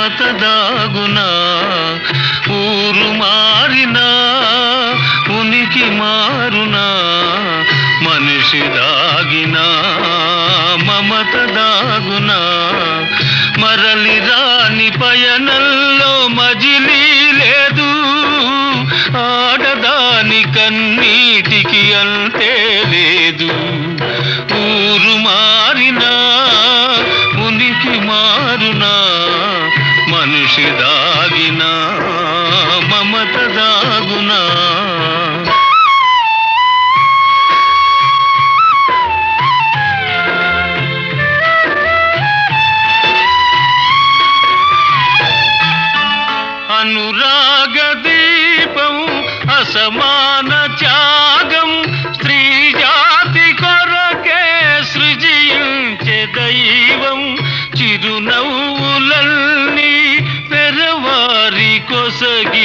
మమత దాగునా ఊరు మారినా ఉనికి మారునా మనిషి దాగినా మమత దాగునా మరలి రాని పయనంలో మజిలీ లేదు ఆడదాని కన్నీటికి అంతే లేదు ఊరు మారినా ఉనికి మారునా మనిషి దాగినా మమత దాగునా అనురాగ దీపం అసమాన త్యాగం స్త్రీ జాతి కొరకే సృజించే దైవం చిరునవ్వులన్నీ పెరవారి కొసగి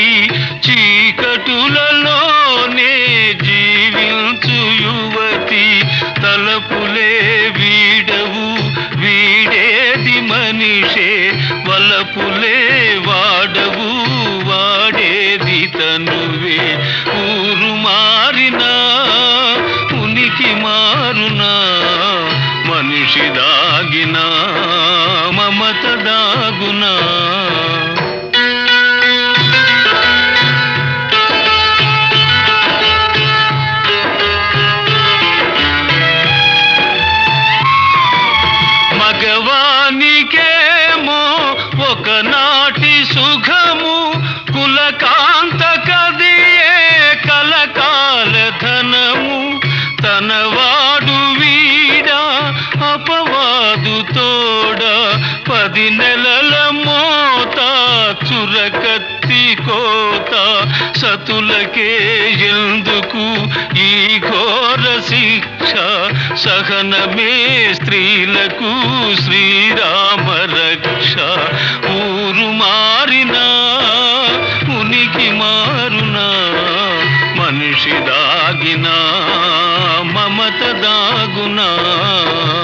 చీకటులలోనే జీవించు యువతి తలపులే వీడవు వీడేది మనిషే వలపులే వాడవు వాడేది తనువే ఊరు మారినా ఉనికి మారునా మనిషి దాగినా మమత దాగునా మగవానికేమో ఒకనాటి సుఖము కులకాంత కదియే కలకాల ధనము తనవాడు వీడా అపవాదు తోడ 10 నెలల మోత చురకత్తి కోత సతులకే ఎందుకు ఈ ఘోర శిక్ష సహనమే స్త్రీలకు శ్రీరామ రక్ష ఊరు మారినా ఉనికి మారునా మనిషి దాగినా మమత దాగునా